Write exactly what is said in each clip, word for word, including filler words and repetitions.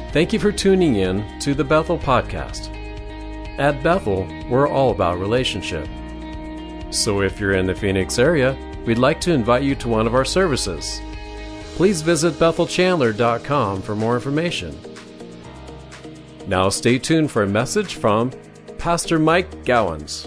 Thank you for tuning in to the Bethel Podcast. At Bethel, we're all about relationship. So if you're in the Phoenix area, we'd like to invite you to one of our services. Please visit bethel chandler dot com for more information. Now stay tuned for a message from Pastor Mike Gowans.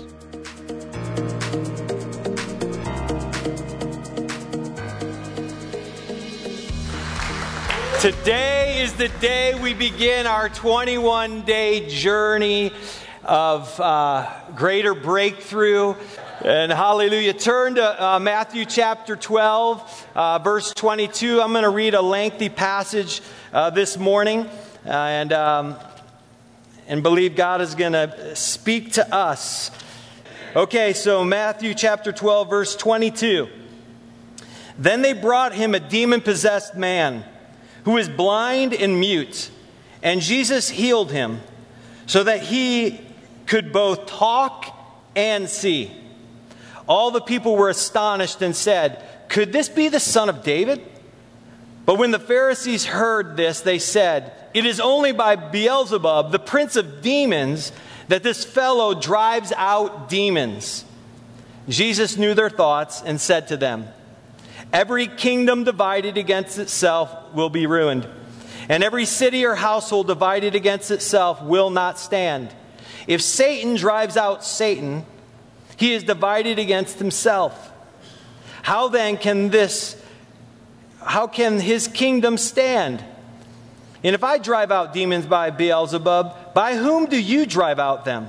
Today is the day we begin our twenty-one day journey of uh, greater breakthrough. And hallelujah. Turn to uh, Matthew chapter twelve, uh, verse twenty-two. I'm going to read a lengthy passage uh, this morning uh, and, um, and believe God is going to speak to us. Okay, so Matthew chapter twelve, verse twenty-two. Then they brought him a demon-possessed man who is blind and mute, and Jesus healed him so that he could both talk and see. All the people were astonished and said, "Could this be the son of David?" But when the Pharisees heard this, they said, "It is only by Beelzebub, the prince of demons, that this fellow drives out demons." Jesus knew their thoughts and said to them, "Every kingdom divided against itself will be ruined, and every city or household divided against itself will not stand. If Satan drives out Satan, he is divided against himself. How then can this, how can his kingdom stand? And if I drive out demons by Beelzebub, by whom do you drive out them?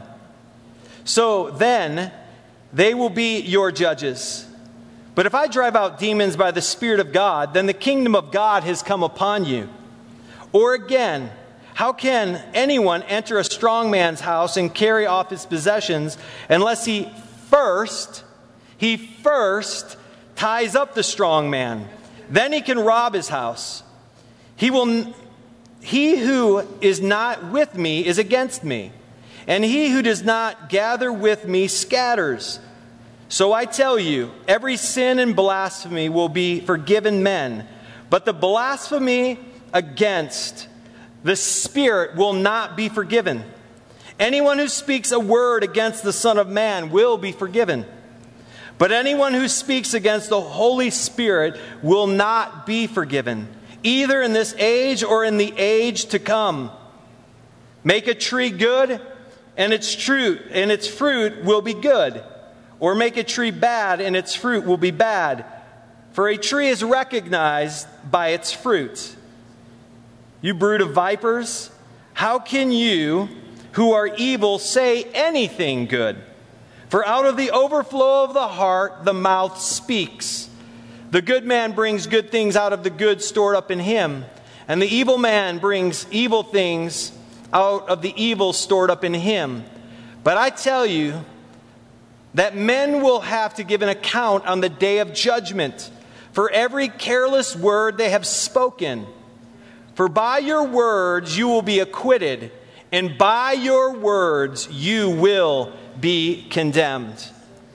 So then they will be your judges. But if I drive out demons by the Spirit of God, then the kingdom of God has come upon you. Or again, how can anyone enter a strong man's house and carry off his possessions unless he first, he first ties up the strong man? Then he can rob his house. He will, he who is not with me is against me, and he who does not gather with me scatters. So I tell you, every sin and blasphemy will be forgiven men, but the blasphemy against the Spirit will not be forgiven. Anyone who speaks a word against the Son of Man will be forgiven. But anyone who speaks against the Holy Spirit will not be forgiven, either in this age or in the age to come. Make a tree good, and its fruit, and its fruit will be good. Or make a tree bad, and its fruit will be bad. For a tree is recognized by its fruit. You brood of vipers, how can you, who are evil, say anything good? For out of the overflow of the heart, the mouth speaks. The good man brings good things out of the good stored up in him, and the evil man brings evil things out of the evil stored up in him. But I tell you, that men will have to give an account on the day of judgment for every careless word they have spoken. For by your words you will be acquitted, and by your words you will be condemned.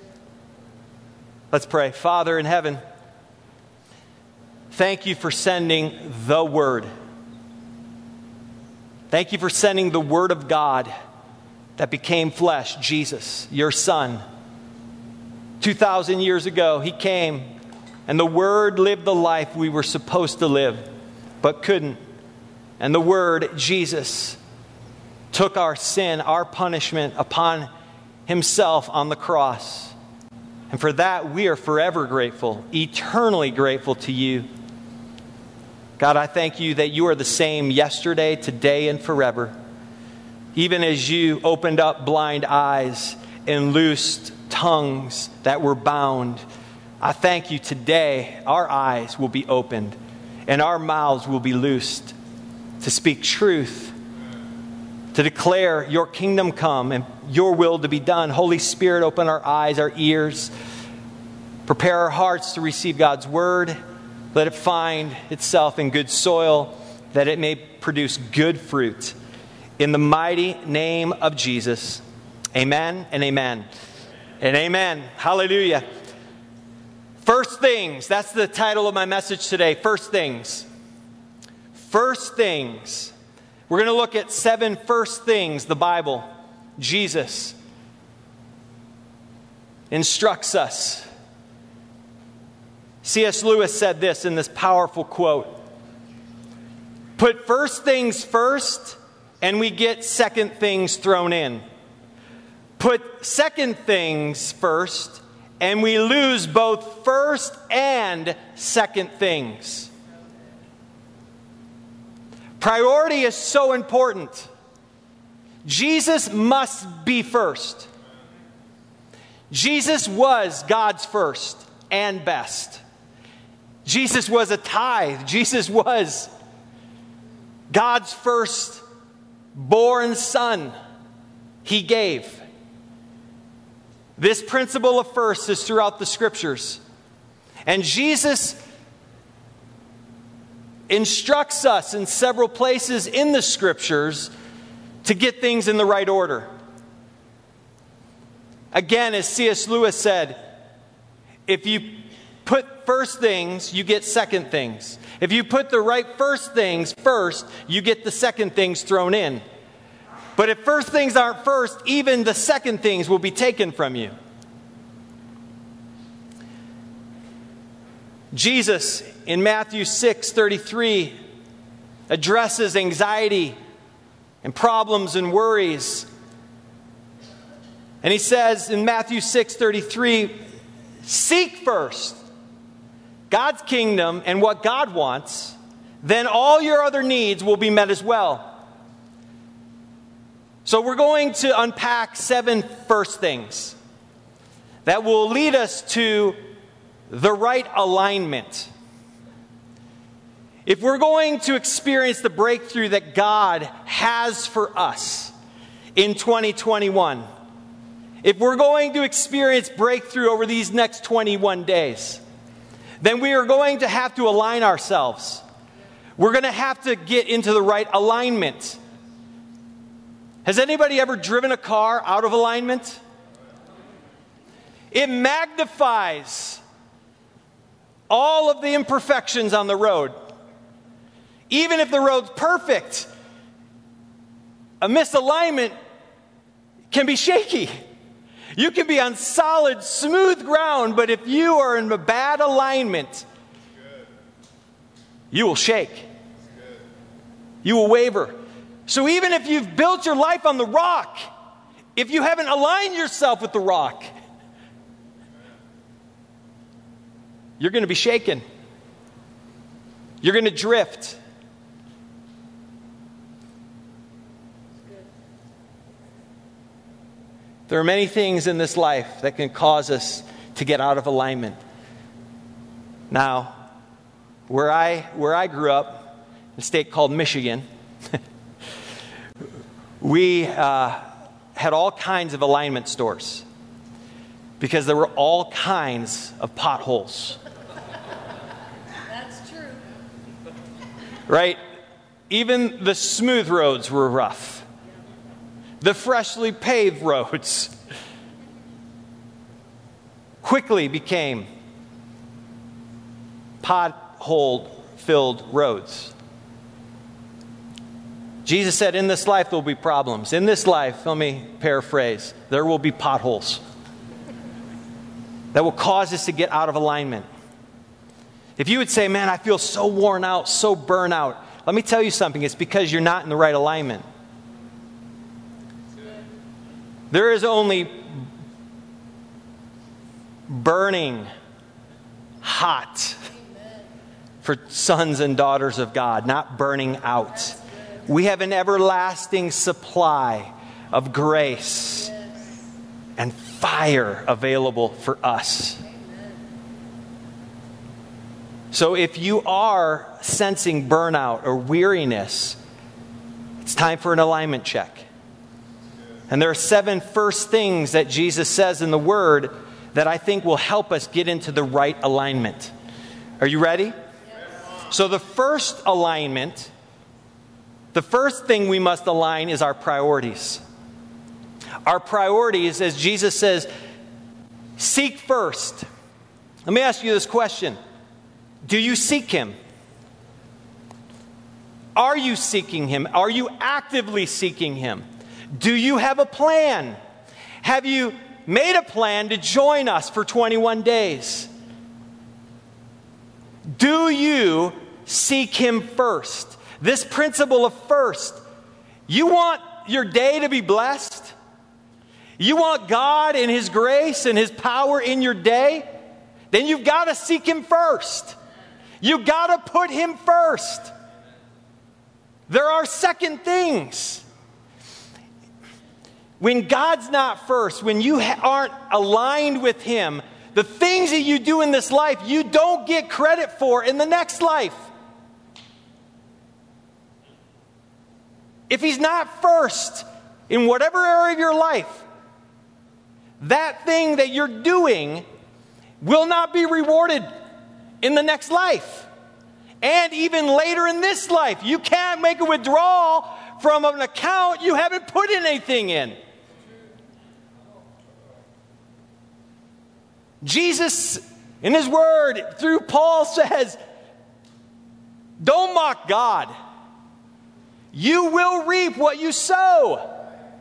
Let's pray. Father in heaven, thank you for sending the Word. Thank you for sending the Word of God that became flesh, Jesus, your Son. Two thousand years ago, He came, and the Word lived the life we were supposed to live, but couldn't. And the Word, Jesus, took our sin, our punishment upon Himself on the cross. And for that, we are forever grateful, eternally grateful to you. God, I thank you that you are the same yesterday, today, and forever. Even as you opened up blind eyes and loosed tongues that were bound, I thank you today our eyes will be opened and our mouths will be loosed to speak truth, to declare your kingdom come and your will to be done. Holy Spirit, open our eyes, our ears, prepare our hearts to receive God's word. Let it find itself in good soil, that it may produce good fruit. In the mighty name of Jesus, amen and amen. And amen. Hallelujah. First things. That's the title of my message today. First things. First things. We're going to look at seven first things the Bible, Jesus, instructs us. C S Lewis said this in this powerful quote: "Put first things first, and we get second things thrown in. Put second things first, and we lose both first and second things." Priority is so important. Jesus must be first. Jesus was God's first and best. Jesus was a tithe. Jesus was God's first born son. He gave. This principle of first is throughout the scriptures. And Jesus instructs us in several places in the scriptures to get things in the right order. Again, as C S Lewis said, if you put first things, you get second things. If you put the right first things first, you get the second things thrown in. But if first things aren't first, even the second things will be taken from you. Jesus, in Matthew six thirty-three, addresses anxiety and problems and worries. And he says in Matthew six thirty-three, "Seek first God's kingdom and what God wants, then all your other needs will be met as well." So we're going to unpack seven first things that will lead us to the right alignment. If we're going to experience the breakthrough that God has for us in twenty twenty-one, if we're going to experience breakthrough over these next twenty-one days, then we are going to have to align ourselves. We're going to have to get into the right alignment. Has anybody ever driven a car out of alignment? It magnifies all of the imperfections on the road. Even if the road's perfect, a misalignment can be shaky. You can be on solid, smooth ground, but if you are in a bad alignment, you will shake. You will waver. So even if you've built your life on the rock, if you haven't aligned yourself with the rock, you're going to be shaken. You're going to drift. There are many things in this life that can cause us to get out of alignment. Now, where I where I grew up, in a state called Michigan, we uh, had all kinds of alignment stores because there were all kinds of potholes. That's true. Right? Even the smooth roads were rough. The freshly paved roads quickly became pothole-filled roads. Jesus said, in this life there will be problems. In this life, let me paraphrase, there will be potholes that will cause us to get out of alignment. If you would say, man, I feel so worn out, so burnt out, let me tell you something. It's because you're not in the right alignment. There is only burning hot for sons and daughters of God, not burning out. We have an everlasting supply of grace and fire available for us. So if you are sensing burnout or weariness, it's time for an alignment check. And there are seven first things that Jesus says in the Word that I think will help us get into the right alignment. Are you ready? Yes. So the first alignment, the first thing we must align is our priorities. Our priorities, as Jesus says, seek first. Let me ask you this question. Do you seek Him? Are you seeking Him? Are you actively seeking Him? Do you have a plan? Have you made a plan to join us for twenty-one days? Do you seek Him first? This principle of first. You want your day to be blessed? You want God and His grace and His power in your day? Then you've got to seek Him first. You've got to put Him first. There are second things. When God's not first, when you ha- aren't aligned with Him, the things that you do in this life, you don't get credit for in the next life. If He's not first in whatever area of your life, that thing that you're doing will not be rewarded in the next life. And even later in this life, you can't make a withdrawal from an account you haven't put anything in. Jesus, in His Word, through Paul, says, don't mock God. You will reap what you sow.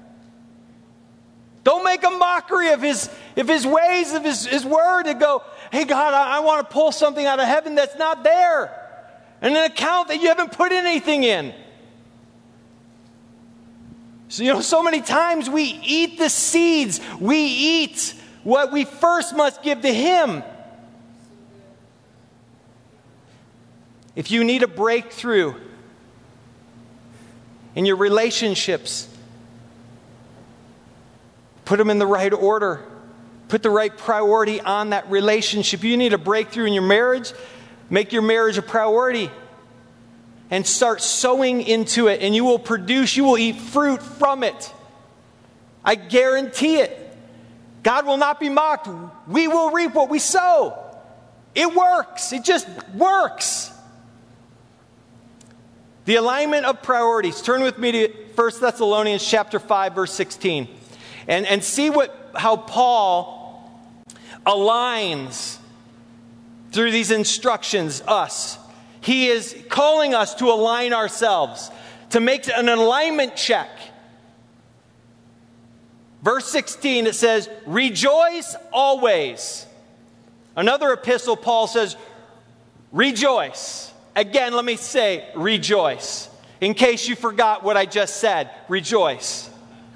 Don't make a mockery of His, of his ways, of His, his Word, and go, hey God, I, I want to pull something out of heaven that's not there. And an account that you haven't put anything in. So, you know, so many times we eat the seeds. We eat what we first must give to Him. If you need a breakthrough in your relationships, put them in the right order. Put the right priority on that relationship. You need a breakthrough in your marriage. Make your marriage a priority and start sowing into it, and you will produce, you will eat fruit from it. I guarantee it. God will not be mocked. We will reap what we sow. It works. It just works. The alignment of priorities. Turn with me to First Thessalonians chapter five, verse sixteen. And, and see what how Paul aligns through these instructions, us. He is calling us to align ourselves, to make an alignment check. Verse sixteen, it says, rejoice always. Another epistle, Paul says, rejoice. Again, let me say, rejoice. In case you forgot what I just said, rejoice.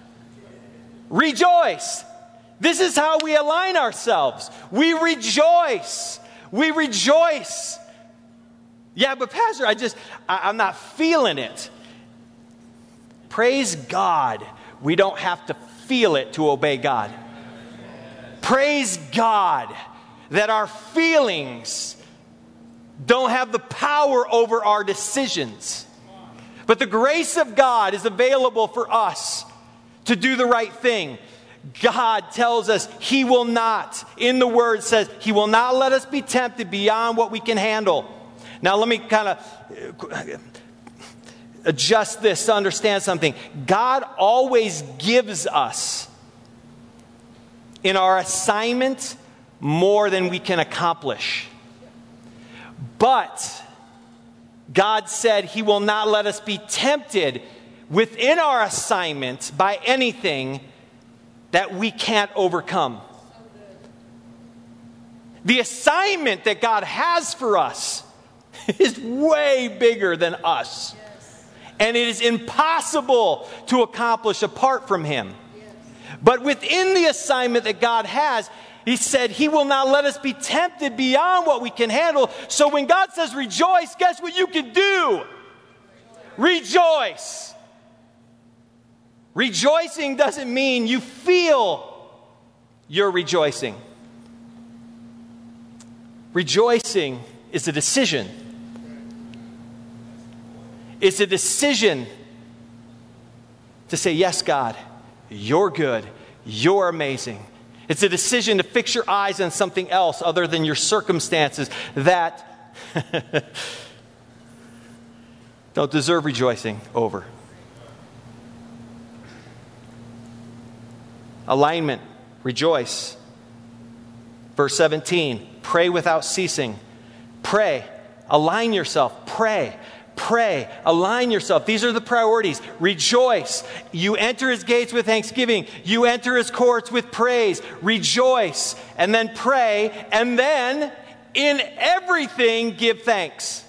Rejoice. This is how we align ourselves. We rejoice. We rejoice. Yeah, but Pastor, I just, I, I'm not feeling it. Praise God. We don't have to feel it to obey God. Praise God that our feelings don't have the power over our decisions. But the grace of God is available for us to do the right thing. God tells us He will not, in the Word says, He will not let us be tempted beyond what we can handle. Now let me kind of adjust this to understand something. God always gives us in our assignment more than we can accomplish. But God said He will not let us be tempted within our assignment by anything that we can't overcome. The assignment that God has for us is way bigger than us. And it is impossible to accomplish apart from Him. But within the assignment that God has, He said He will not let us be tempted beyond what we can handle. So when God says rejoice, guess what you can do? Rejoice. Rejoicing doesn't mean you feel you're rejoicing. Rejoicing is a decision. It's a decision to say, yes, God, you're good. You're amazing. It's a decision to fix your eyes on something else other than your circumstances that don't deserve rejoicing over. Alignment, rejoice. Verse seventeen, pray without ceasing. Pray. Align yourself. Pray. Pray. Pray. Align yourself. These are the priorities. Rejoice. You enter his gates with thanksgiving. You enter his courts with praise. Rejoice. And then pray. And then in everything give thanks.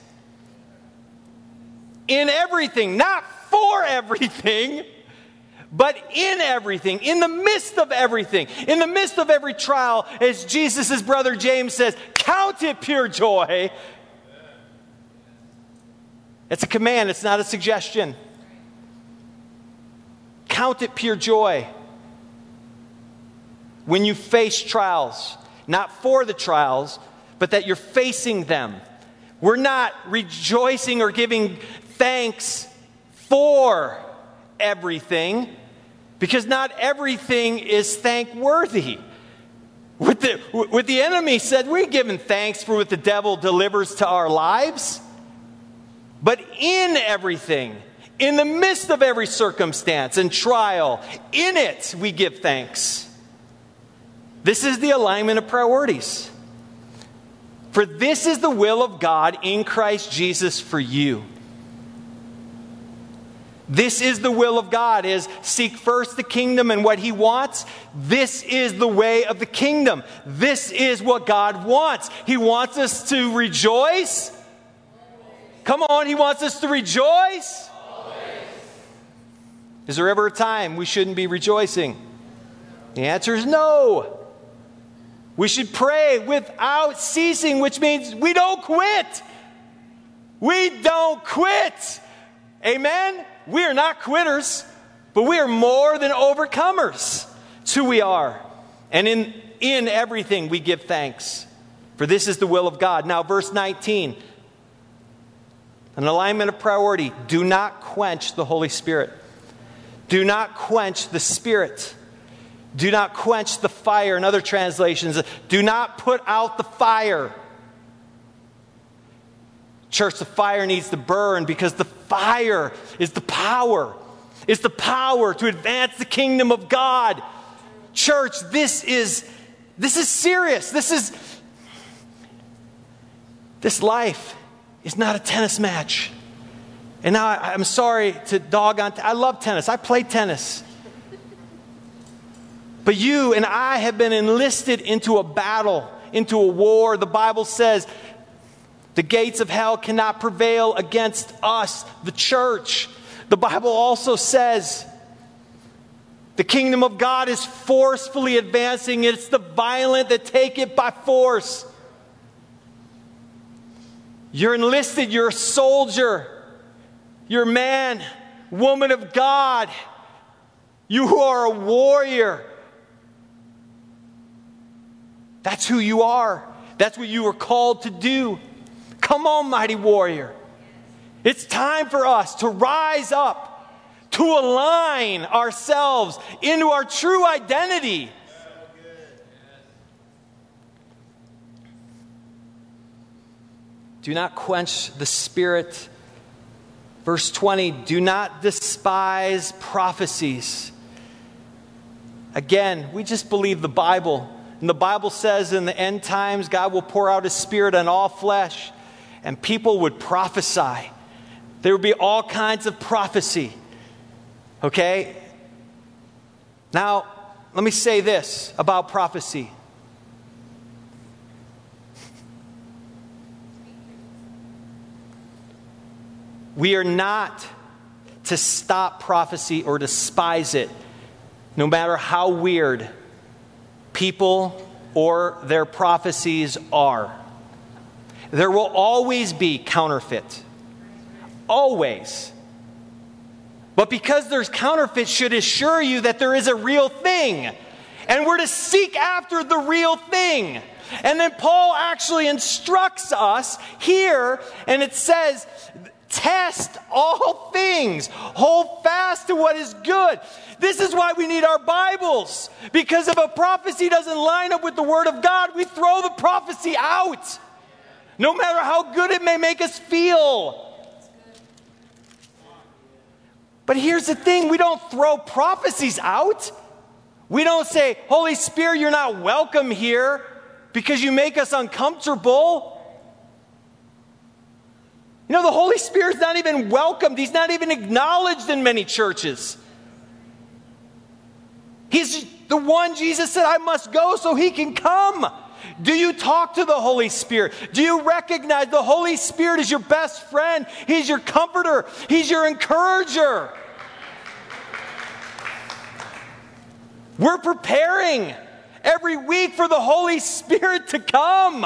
In everything. Not for everything, but in everything. In the midst of everything. In the midst of every trial, as Jesus' brother James says, count it pure joy. It's a command. It's not a suggestion. Count it pure joy. When you face trials, not for the trials, but that you're facing them. We're not rejoicing or giving thanks for everything, because not everything is thankworthy. What the, what the enemy said, we're giving thanks for what the devil delivers to our lives. But in everything, in the midst of every circumstance and trial, in it we give thanks. This is the alignment of priorities. For this is the will of God in Christ Jesus for you. This is the will of God, is seek first the kingdom and what he wants. This is the way of the kingdom. This is what God wants. He wants us to rejoice. Come on, he wants us to rejoice. Always. Is there ever a time we shouldn't be rejoicing? The answer is no. We should pray without ceasing, which means we don't quit. We don't quit. Amen? We are not quitters, but we are more than overcomers. It's who we are. And in, in everything we give thanks. For this is the will of God. Now, verse nineteen. An alignment of priority. Do not quench the Holy Spirit. Do not quench the Spirit. Do not quench the fire. In other translations, do not put out the fire. Church, the fire needs to burn because the fire is the power. It's the power to advance the kingdom of God. Church, this is, this is serious. This is, this life is not a tennis match. And now I, I'm sorry to dog on. T- I love tennis. I play tennis. But you and I have been enlisted into a battle, into a war. The Bible says the gates of hell cannot prevail against us, the church. The Bible also says the kingdom of God is forcefully advancing. It's the violent that take it by force. You're enlisted. You're a soldier. You're a man, woman of God. You are a warrior. That's who you are. That's what you were called to do. Come on, mighty warrior. It's time for us to rise up, to align ourselves into our true identity. Do not quench the Spirit. Verse twenty, do not despise prophecies. Again, we just believe the Bible. And the Bible says in the end times, God will pour out His Spirit on all flesh. And people would prophesy. There would be all kinds of prophecy. Okay? Now, let me say this about prophecy. We are not to stop prophecy or despise it, no matter how weird people or their prophecies are. There will always be counterfeit. Always. But because there's counterfeit should assure you that there is a real thing. And we're to seek after the real thing. And then Paul actually instructs us here, and it says, test all things. Hold fast to what is good. This is why we need our Bibles. Because if a prophecy doesn't line up with the Word of God, we throw the prophecy out. No matter how good it may make us feel. But here's the thing. We don't throw prophecies out. We don't say, Holy Spirit, you're not welcome here because you make us uncomfortable. You know, the Holy Spirit's not even welcomed. He's not even acknowledged in many churches. He's the one Jesus said, I must go so he can come. Do you talk to the Holy Spirit? Do you recognize the Holy Spirit is your best friend? He's your comforter. He's your encourager. We're preparing every week for the Holy Spirit to come.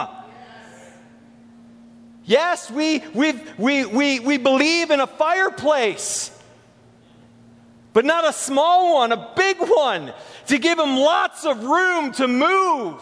Yes, we, we've, we, we, we believe in a fireplace. But not a small one, a big one, to give him lots of room to move.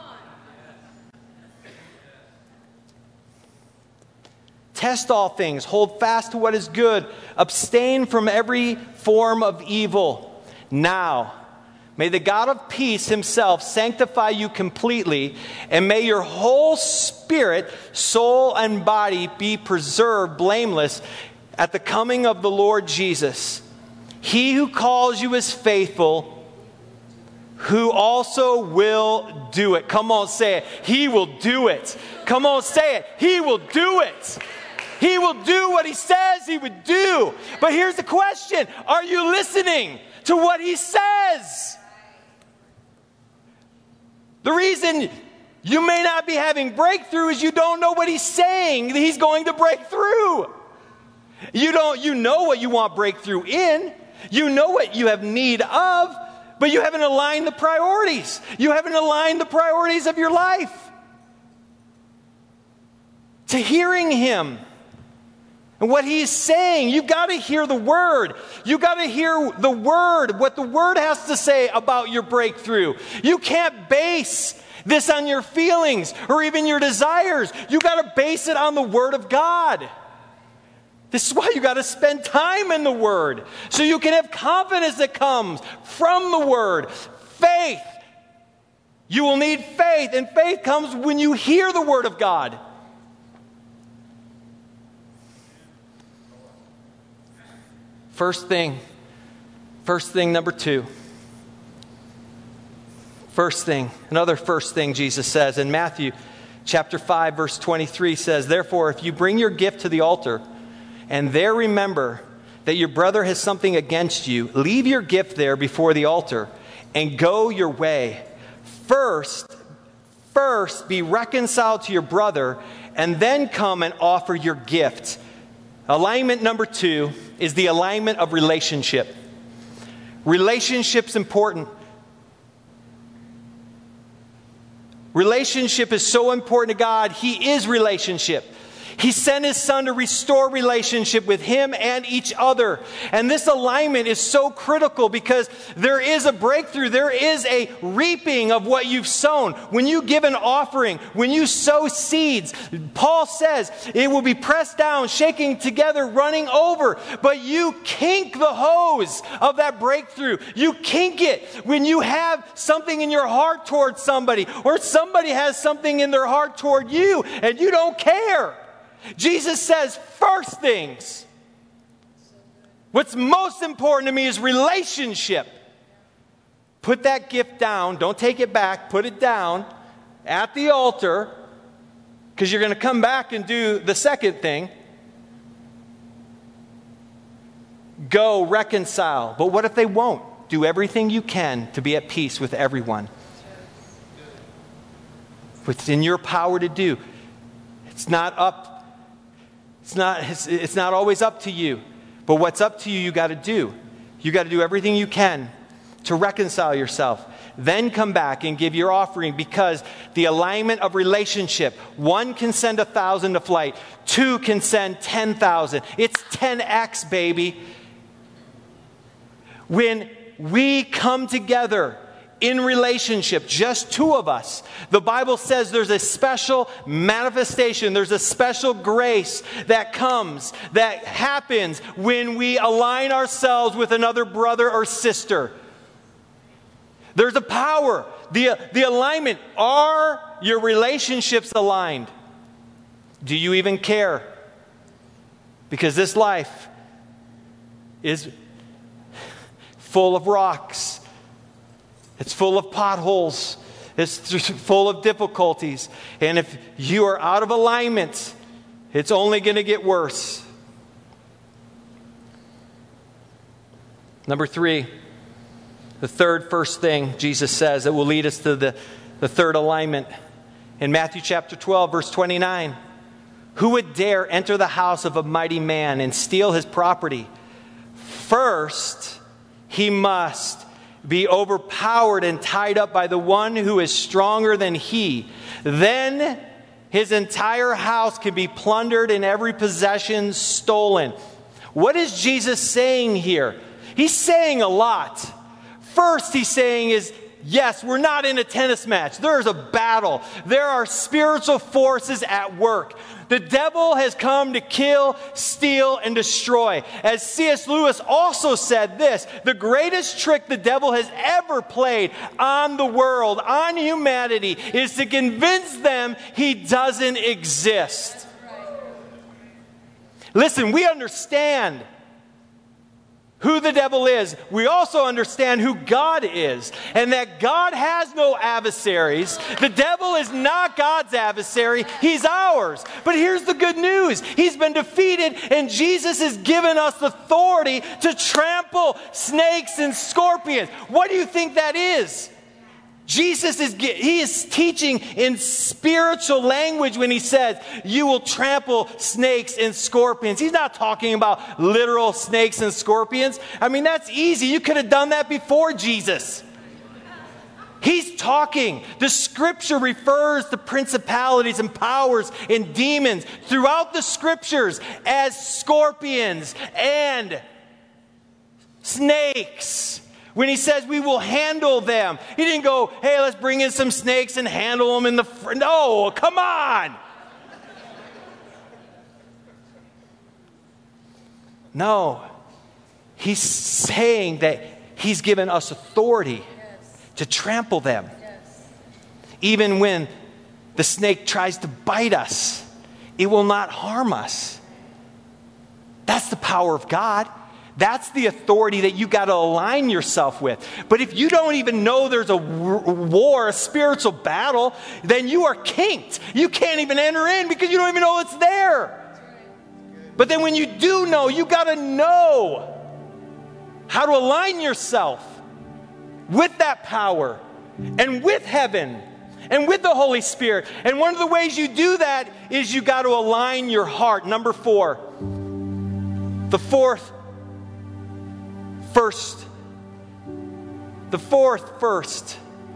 Test all things, hold fast to what is good, abstain from every form of evil. Now, may the God of peace himself sanctify you completely, and may your whole spirit, soul, and body be preserved blameless at the coming of the Lord Jesus. He who calls you is faithful, who also will do it. Come on, say it. He will do it. Come on, say it. He will do it. He will do what he says he would do. But here's the question. Are you listening to what he says? The reason you may not be having breakthrough is you don't know what he's saying that he's going to break through. You don't, you know what you want breakthrough in. You know what you have need of, but you haven't aligned the priorities. You haven't aligned the priorities of your life to hearing him and what he's saying. You've got to hear the word. You've got to hear the word, what the word has to say about your breakthrough. You can't base this on your feelings or even your desires. You've got to base it on the word of God. This is why you got to spend time in the Word, so you can have confidence that comes from the Word. Faith. You will need faith, and faith comes when you hear the Word of God. First thing, first thing number two. First thing, another first thing Jesus says in Matthew chapter five, verse twenty-three says, therefore, if you bring your gift to the altar, and there remember that your brother has something against you, leave your gift there before the altar and go your way. First, first be reconciled to your brother, and then come and offer your gift. Alignment number two is the alignment of relationship. Relationship's important. Relationship is so important to God. He is relationship. He sent his son to restore relationship with him and each other. And this alignment is so critical because there is a breakthrough. There is a reaping of what you've sown. When you give an offering, when you sow seeds, Paul says it will be pressed down, shaking together, running over. But you kink the hose of that breakthrough. You kink it when you have something in your heart towards somebody, or somebody has something in their heart toward you and you don't care. Jesus says, first things, what's most important to me is relationship. Put that gift down. Don't take it back. Put it down at the altar, because you're going to come back and do the second thing. Go reconcile. But what if they won't? Do everything you can to be at peace with everyone. What's in your power to do. It's not up It's not, it's, it's not always up to you. But what's up to you, you got to do. You got to do everything you can to reconcile yourself. Then come back and give your offering, because the alignment of relationship, one can send a thousand to flight. Two can send ten thousand. It's ten x, baby. When we come together in relationship, just two of us, the Bible says there's a special manifestation, there's a special grace that comes, that happens when we align ourselves with another brother or sister. There's a power, the, the alignment. Are your relationships aligned? Do you even care? Because this life is full of rocks. It's full of potholes. It's full of difficulties. And if you are out of alignment, It's only going to get worse. Number three, the third first thing Jesus says that will lead us to the, the third alignment. In Matthew chapter twelve, verse twenty-nine, who would dare enter the house of a mighty man and steal his property? First, he must be overpowered and tied up by the one who is stronger than he. Then his entire house can be plundered and every possession stolen. What is Jesus saying here? He's saying a lot. First, he's saying is, yes, we're not in a tennis match. There's a battle. There are spiritual forces at work. The devil has come to kill, steal, and destroy. As C S Lewis also said this, the greatest trick the devil has ever played on the world, on humanity, is to convince them he doesn't exist. Listen, we understand who the devil is. We also understand who God is, and that God has no adversaries. The devil is not God's adversary. He's ours. But here's the good news. He's been defeated, and Jesus has given us authority to trample snakes and scorpions. What do you think that is? Jesus is he is teaching in spiritual language when he says, you will trample snakes and scorpions. He's not talking about literal snakes and scorpions. I mean, that's easy. You could have done that before Jesus. He's talking. The scripture refers to principalities and powers and demons throughout the scriptures as scorpions and snakes. When he says we will handle them, he didn't go, hey, let's bring in some snakes and handle them in the front. No, come on. No. He's saying that he's given us authority yes. to trample them. Yes. Even when the snake tries to bite us, it will not harm us. That's the power of God. That's the authority that you got to align yourself with. But if you don't even know there's a war, a spiritual battle, then you are kinked. You can't even enter in because you don't even know it's there. But then when you do know, you got to know how to align yourself with that power and with heaven and with the Holy Spirit. And one of the ways you do that is you got to align your heart. Number four. The fourth First, the fourth first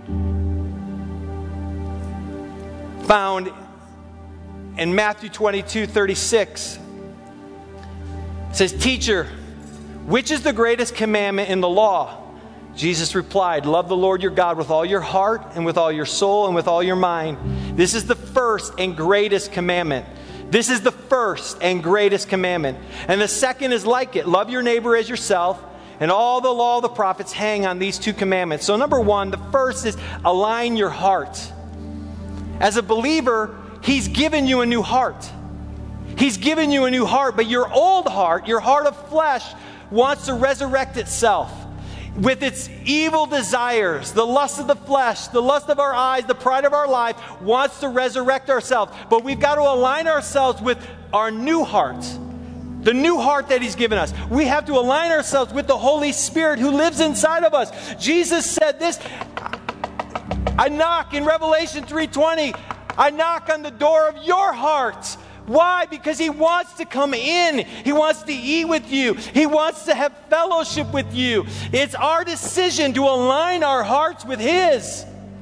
found in Matthew twenty-two thirty-six. It says, teacher, which is the greatest commandment in the law? Jesus replied, love the Lord your God with all your heart and with all your soul and with all your mind. This is the first and greatest commandment. This is the first and greatest commandment. And the second is like it. Love your neighbor as yourself. And all the law of the prophets hang on these two commandments. So number one, the first is align your heart. As a believer, he's given you a new heart. He's given you a new heart, but your old heart, your heart of flesh, wants to resurrect itself with its evil desires. The lust of the flesh, the lust of our eyes, the pride of our life wants to resurrect ourselves. But we've got to align ourselves with our new heart. The new heart that he's given us. We have to align ourselves with the Holy Spirit who lives inside of us. Jesus said this, I knock in Revelation three twenty, I knock on the door of your heart. Why? Because he wants to come in. He wants to eat with you. He wants to have fellowship with you. It's our decision to align our hearts with his.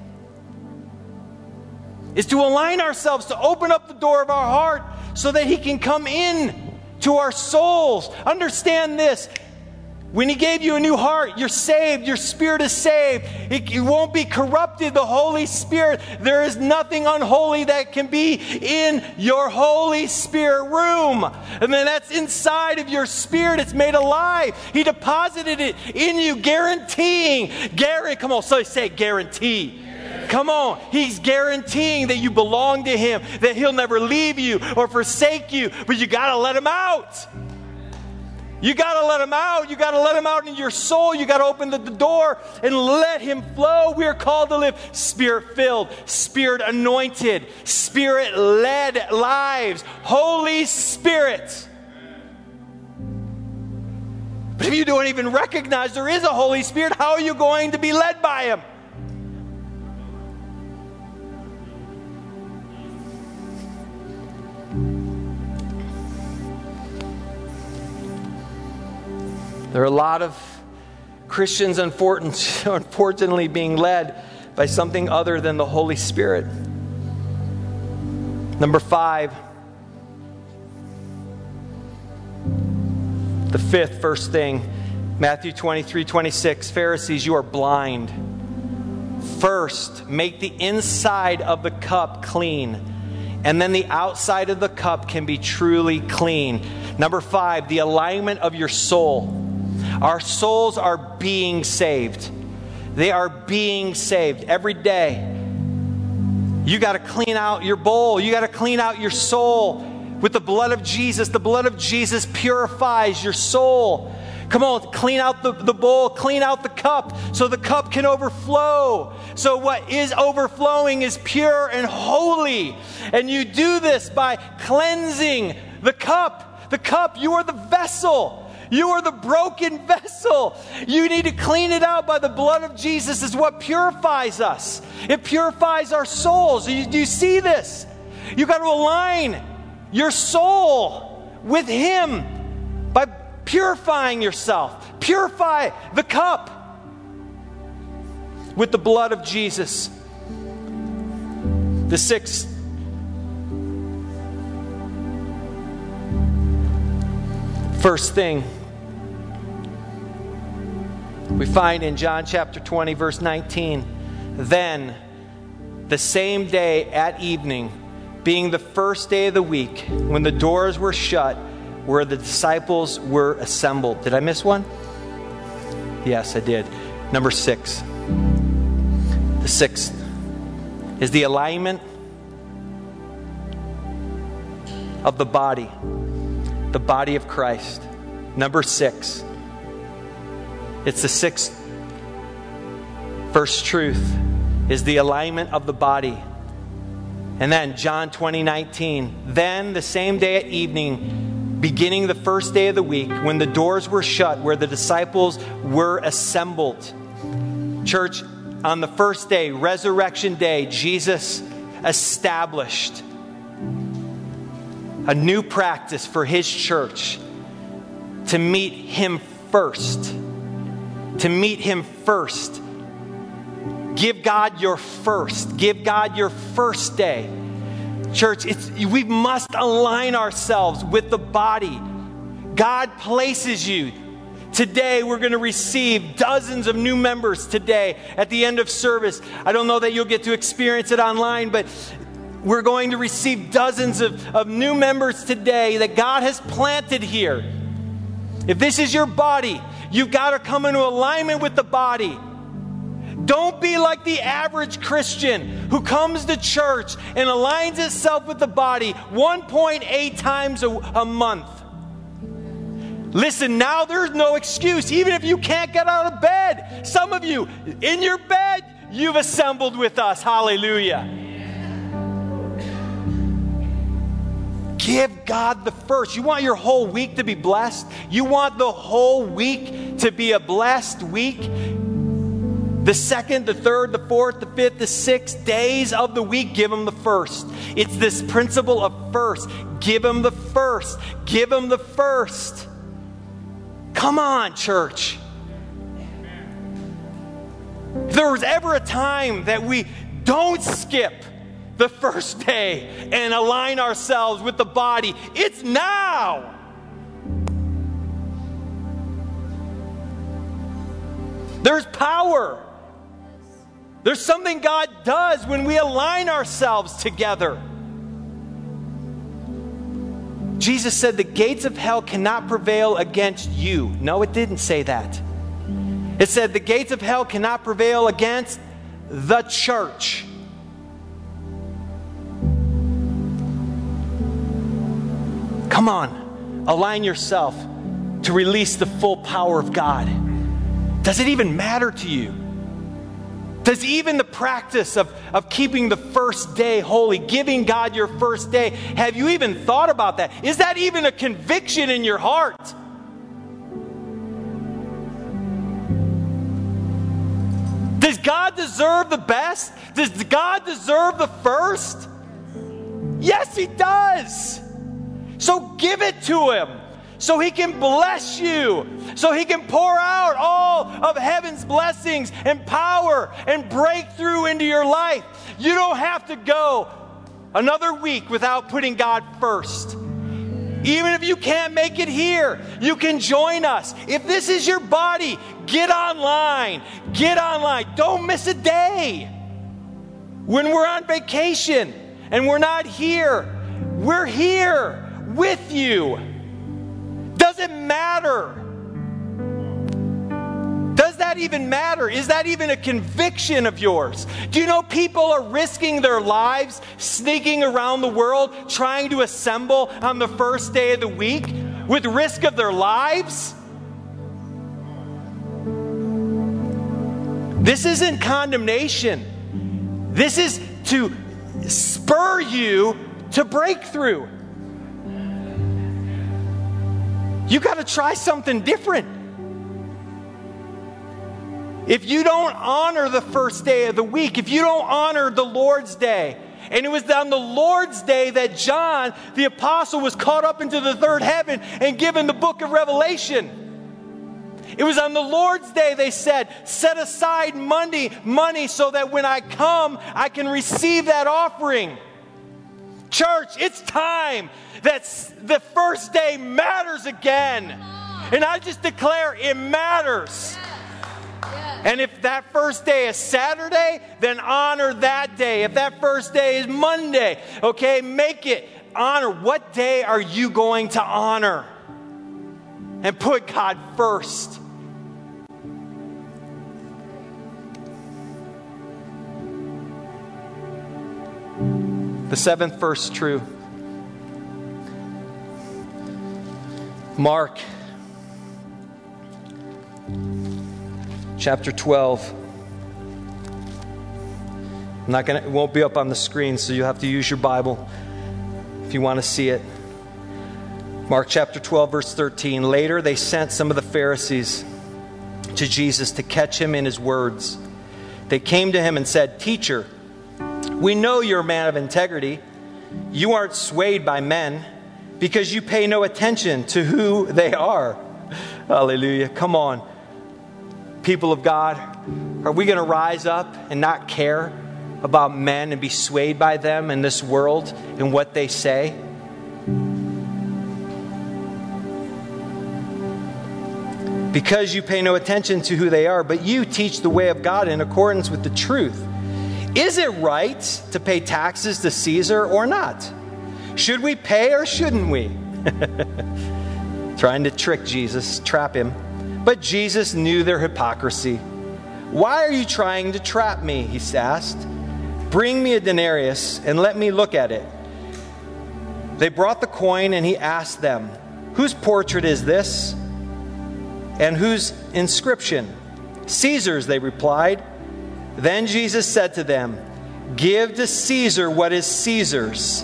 Is to align ourselves, to open up the door of our heart so that he can come in to our souls. Understand this. When he gave you a new heart, you're saved. Your spirit is saved. It, it won't be corrupted. The Holy Spirit, there is nothing unholy that can be in your Holy Spirit room. And then that's inside of your spirit. It's made alive. He deposited it in you, guaranteeing. Gary, come on, so say guarantee. Come on. He's guaranteeing that you belong to him, that he'll never leave you or forsake you, but you got to let him out. You got to let him out. You got to let him out into your soul. You got to open the, the door and let him flow. We are called to live Spirit-filled, Spirit-anointed, Spirit-led lives. Holy Spirit. But if you don't even recognize there is a Holy Spirit, how are you going to be led by him? There are a lot of Christians, unfortunately, being led by something other than the Holy Spirit. Number five, the fifth first thing, Matthew twenty-three, twenty-six, Pharisees, you are blind. First, make the inside of the cup clean, and then the outside of the cup can be truly clean. Number five, the alignment of your soul. Our souls are being saved. They are being saved every day. You got to clean out your bowl. You got to clean out your soul with the blood of Jesus. The blood of Jesus purifies your soul. Come on, clean out the, the bowl, clean out the cup so the cup can overflow. So what is overflowing is pure and holy. And you do this by cleansing the cup. The cup, you are the vessel. You are the broken vessel. You need to clean it out by the blood of Jesus. Is what purifies us. It purifies our souls. Do you, do you see this? You got to align your soul with him by purifying yourself. Purify the cup with the blood of Jesus. The sixth first thing we find in John chapter twenty, verse nineteen. Then, the same day at evening, being the first day of the week, when the doors were shut, where the disciples were assembled. Did I miss one? Yes, I did. Number six. The sixth is the alignment of the body. The body of Christ. Number six. It's the sixth first truth is the alignment of the body. And then John twenty, nineteen. Then the same day at evening, beginning the first day of the week, when the doors were shut, where the disciples were assembled. Church, on the first day, Resurrection Day, Jesus established a new practice for his church to meet him first. To meet him first. Give God your first. Give God your first day. Church, it's, we must align ourselves with the body. God places you. Today, we're going to receive dozens of new members today at the end of service. I don't know that you'll get to experience it online, but we're going to receive dozens of, of new members today that God has planted here. If this is your body, you've got to come into alignment with the body. Don't be like the average Christian who comes to church and aligns itself with the body one point eight times a, a month. Listen, now there's no excuse. Even if you can't get out of bed, some of you, in your bed, you've assembled with us. Hallelujah. Give God the first. You want your whole week to be blessed? You want the whole week to be a blessed week? The second, the third, the fourth, the fifth, the sixth days of the week, give him the first. It's this principle of first. Give him the first. Give him the first. Come on, church. If there was ever a time that we don't skip the first day and align ourselves with the body, it's now. There's power. There's something God does when we align ourselves together. Jesus said the gates of hell cannot prevail against you. No, it didn't say that. It said the gates of hell cannot prevail against the church. Come on, align yourself to release the full power of God? Does it even matter to you? Does even the practice of, of keeping the first day holy, giving God your first day, have you even thought about that? Is that even a conviction in your heart? Does God deserve the best? Does God deserve the first? Yes, He does. So give it to Him, so He can bless you, so He can pour out all of heaven's blessings and power and breakthrough into your life. You don't have to go another week without putting God first. Even if you can't make it here, you can join us. If this is your body, get online. Get online. Don't miss a day. When we're on vacation and we're not here, we're here with you. Doesn't matter. Does that even matter? Is that even a conviction of yours? Do you know people are risking their lives, sneaking around the world, trying to assemble on the first day of the week with risk of their lives? This isn't condemnation. This is to spur you to breakthrough. You got to try something different. If you don't honor the first day of the week, if you don't honor the Lord's Day, and it was on the Lord's Day that John, the apostle, was caught up into the third heaven and given the book of Revelation. It was on the Lord's Day they said, set aside money, money so that when I come, I can receive that offering. Church, it's time that the first day matters again. And I just declare it matters. And if that first day is Saturday, then honor that day. If that first day is Monday, okay, make it honor. What day are you going to honor? And put God first. The seventh verse true. Mark chapter twelve. I'm not gonna, it won't be up on the screen, so you'll have to use your Bible if you want to see it. Mark chapter twelve, verse thirteen. Later, they sent some of the Pharisees to Jesus to catch him in his words. They came to him and said, "Teacher, we know you're a man of integrity. You aren't swayed by men because you pay no attention to who they are." Hallelujah. Come on. People of God, are we going to rise up and not care about men and be swayed by them in this world and what they say? Because you pay no attention to who they are, but you teach the way of God in accordance with the truth. Is it right to pay taxes to Caesar or not? Should we pay or shouldn't we? Trying to trick Jesus, trap him. But Jesus knew their hypocrisy. "Why are you trying to trap me?" he asked. "Bring me a denarius and let me look at it." They brought the coin and he asked them, "Whose portrait is this? And whose inscription?" "Caesar's," they replied. Then Jesus said to them, "Give to Caesar what is Caesar's,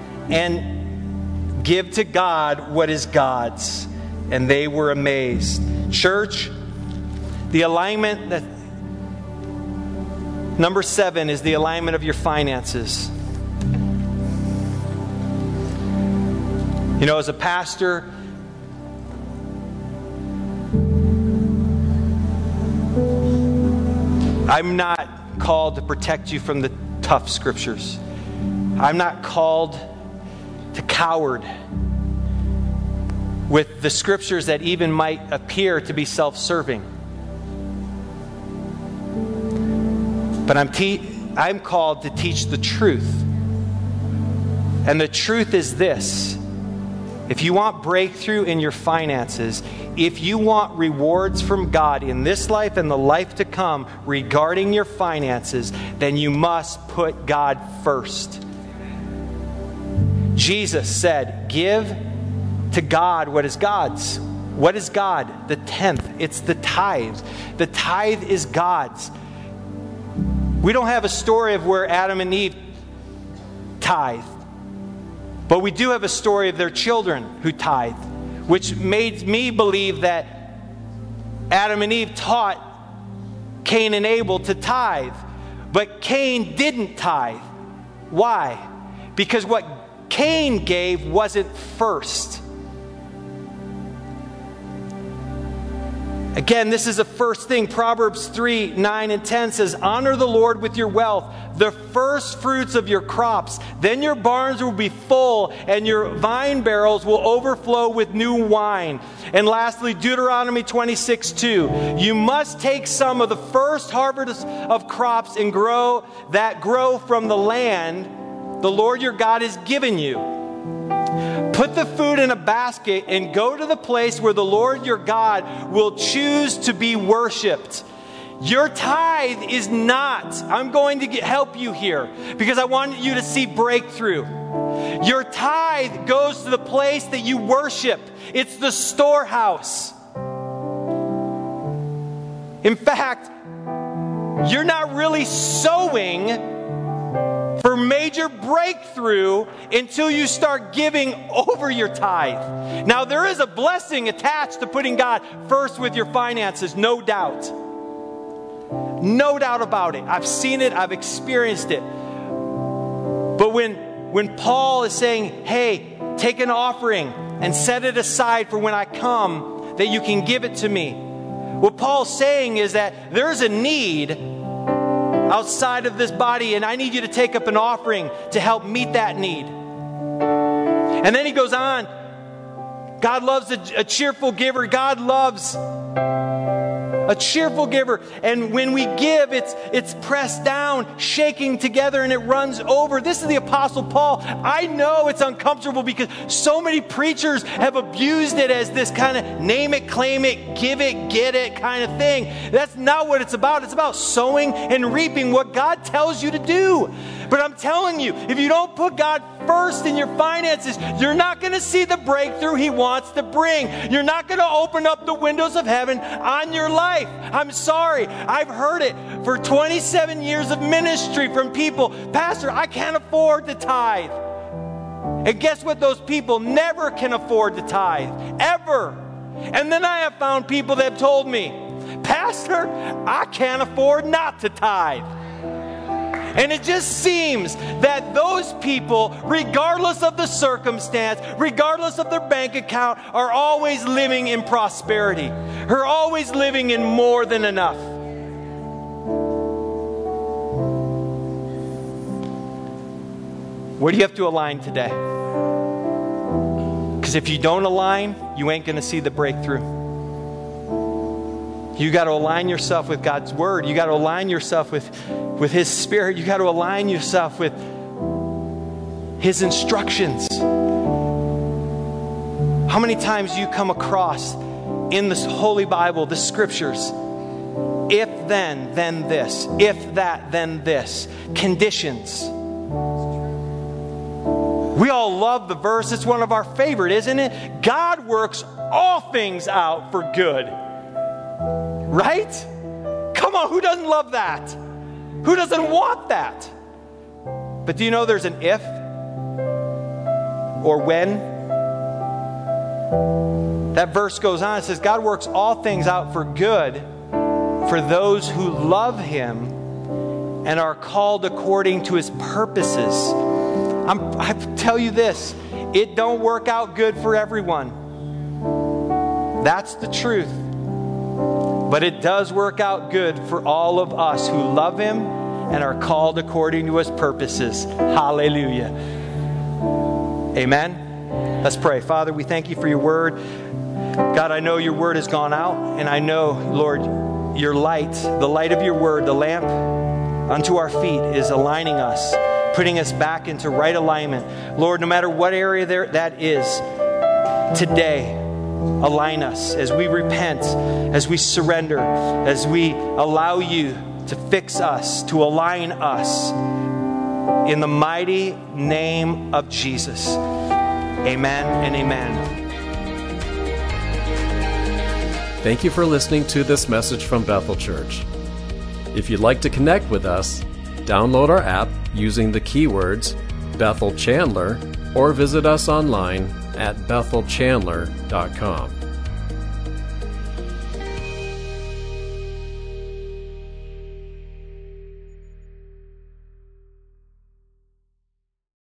and give to God what is God's." And they were amazed. Church, the alignment that number seven is the alignment of your finances. You know, as a pastor, I'm not called to protect you from the tough scriptures. I'm not called to coward with the scriptures that even might appear to be self-serving. But I'm te- I'm called to teach the truth. And the truth is this: if you want breakthrough in your finances, if you want rewards from God in this life and the life to come regarding your finances, then you must put God first. Jesus said, "Give to God what is God's." What is God? The tenth. It's the tithe. The tithe is God's. We don't have a story of where Adam and Eve tithe. But we do have a story of their children who tithe, which made me believe that Adam and Eve taught Cain and Abel to tithe. But Cain didn't tithe. Why? Because what Cain gave wasn't first. Again, this is the first thing. Proverbs three, nine, and ten says, honor the Lord with your wealth, the first fruits of your crops. Then your barns will be full, and your vine barrels will overflow with new wine. And lastly, Deuteronomy twenty-six, two. You must take some of the first harvest of crops and grow that grow from the land the Lord your God has given you. Put the food in a basket and go to the place where the Lord your God will choose to be worshipped. Your tithe is not, I'm going to get, help you here because I want you to see breakthrough. Your tithe goes to the place that you worship. It's the storehouse. In fact, you're not really sowing for major breakthrough until you start giving over your tithe. Now, there is a blessing attached to putting God first with your finances, no doubt. No doubt about it. I've seen it. I've experienced it. But when, when Paul is saying, hey, take an offering and set it aside for when I come, that you can give it to me. What Paul's saying is that there's a need outside of this body, and I need you to take up an offering to help meet that need. And then he goes on. God loves a, a cheerful giver. God loves a cheerful giver. And when we give, it's it's pressed down, shaking together, and it runs over. This is the Apostle Paul. I know it's uncomfortable because so many preachers have abused it as this kind of name it, claim it, give it, get it kind of thing. That's not what it's about. It's about sowing and reaping what God tells you to do. But I'm telling you, if you don't put God first in your finances, you're not going to see the breakthrough He wants to bring. You're not going to open up the windows of heaven on your life. I'm sorry. I've heard it for twenty-seven years of ministry from people. Pastor, I can't afford to tithe. And guess what? Those people never can afford to tithe. Ever. And then I have found people that have told me, Pastor, I can't afford not to tithe. And it just seems that those people, regardless of the circumstance, regardless of their bank account, are always living in prosperity. Are always living in more than enough. Where do you have to align today? Because if you don't align, you ain't going to see the breakthrough. You got to align yourself with God's Word. You got to align yourself with, with His Spirit. You got to align yourself with His instructions. How many times do you come across in this Holy Bible, the Scriptures, if then, then this. If that, then this. Conditions. We all love the verse. It's one of our favorite, isn't it? God works all things out for good. Right? Come on, who doesn't love that? Who doesn't want that? But do you know there's an if or when? That verse goes on. It says, God works all things out for good for those who love Him and are called according to His purposes. I'm, I tell you this, it don't work out good for everyone. That's the truth. But it does work out good for all of us who love Him and are called according to His purposes. Hallelujah. Amen. Let's pray. Father, we thank You for Your Word. God, I know Your Word has gone out, and I know, Lord, Your light, the light of Your Word, the lamp unto our feet is aligning us, putting us back into right alignment. Lord, no matter what area there that is, today, align us as we repent, as we surrender, as we allow You to fix us, to align us. In the mighty name of Jesus. Amen and amen. Thank you for listening to this message from Bethel Church. If you'd like to connect with us, download our app using the keywords Bethel Chandler or visit us online at bethel chandler dot com.